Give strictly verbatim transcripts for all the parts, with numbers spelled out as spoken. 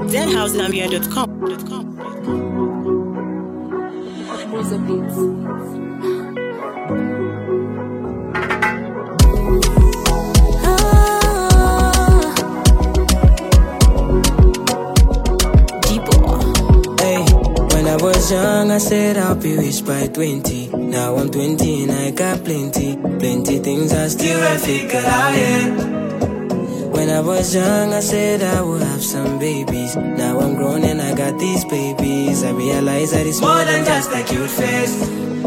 zen house gambia dot com. I was young, I said I'll be rich by twenty. Now I'm twenty and I got plenty, plenty things I still haven't figured out yet. When I was young, I said I would have some babies. Now I'm grown and I got these babies. I realize that it's more than just a cute face.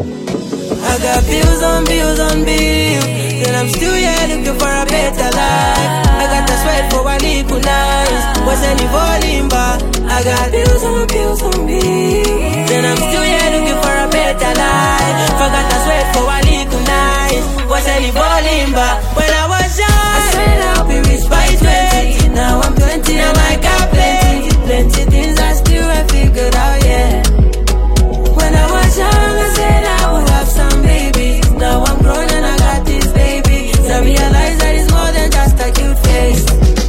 I got bills on bills on bills, and I'm still here looking for a better life. I got the sweat for a little nice, was any volume but I got bills on bills on bills, and I'm still here looking for a better life. Forgot the sweat for a little nice, was any volume but when I was young, I said I'll be rich by twenty. Now I'm twenty and I got plenty, plenty things I still haven't figured out yet. When I was young, I said I would have some babies. Now I'm grown and I got this baby. I realize that it's more than just a cute face.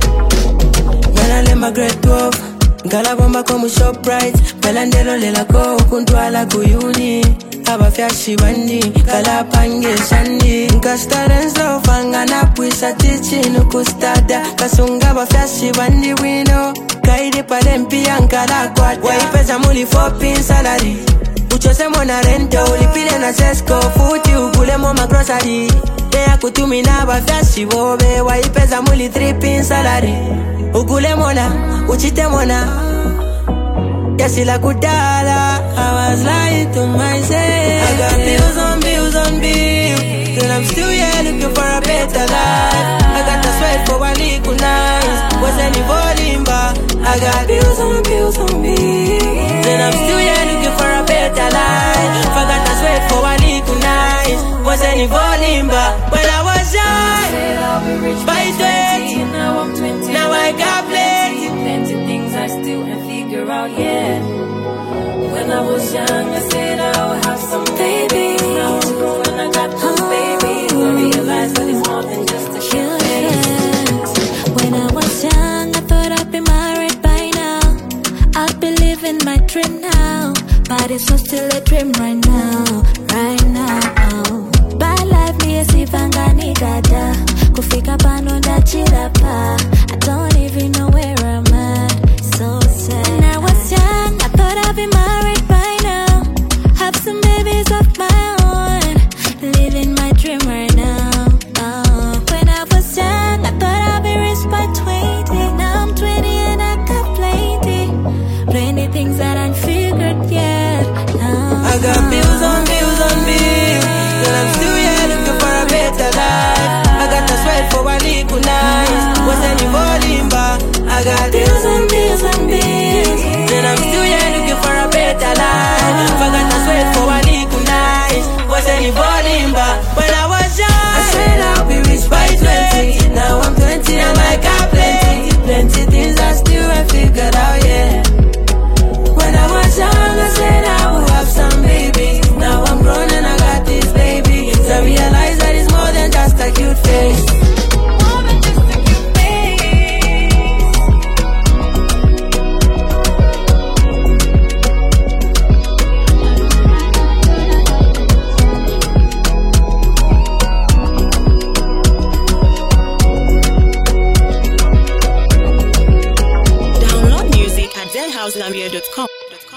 When I let my grade twelve, Gala bomba komu shop right, Belandelo lela ko kuntwala kuyuni. Aba fyashi bandi, kala pange shandi. Nka students lo fanga na puisa tichi nukustada. Kasunga ba fyashi bandi wino. Kaidi palempi yankala kwata. Waipeza muli four pin salary. Uchose mona rento, ulipile na sesko. Futi ukule moma grocery. Dea kutumi na ba fyashi bobe. Waipeza muli three pin salary. Ukule mona, uchite mona. Yasi la kudala, I was lying to myself. I got bills on bills on bills, and I'm still here looking for a better life. I got the sweat for a little nice, was any volume but I got bills on bills on bills, and I'm still here looking for a better life. Forgot the sweat for a little nice, was any volume but when I was young, I said I'll be rich by twenty. Now I'm twenty, now I got plenty, plenty things I still haven't figured out yet. When I was young, I said I would have some babies. Now I'm grown and I got those babies. I realized that it's more than just a cute face. When I was young, I thought I'd be married by now. I'd be living my dream now, but it's not still a dream right now, right now. By life me esivangani dada, kufika pano ndachirapa. I don't even know where I'm at, so sad. When I was young, I thought I'd be married by now, have some babies of my own, living my dream right now. Oh. When I was young, I thought I'd be rich by twenty. Now I'm twenty and I got plenty, plenty things that I ain't figured yet. No. I got bills on bills on bills, and I'm still here looking for a better life. I got the sweat for a little nice, was any volume but I got bills on bills on bills, and I'm still here looking for a better life. Forgot the sweat for a little nice, was any volume but when I was young, I said I'll be rich by twenty. Now I'm twenty and I got plenty, plenty things I still haven't figured out yet. When I was young, I said I would have some babies. Now I'm grown and I got this baby. So I realize that it's more than just a cute face. More than just a cute Download music at zen house gambia dot com.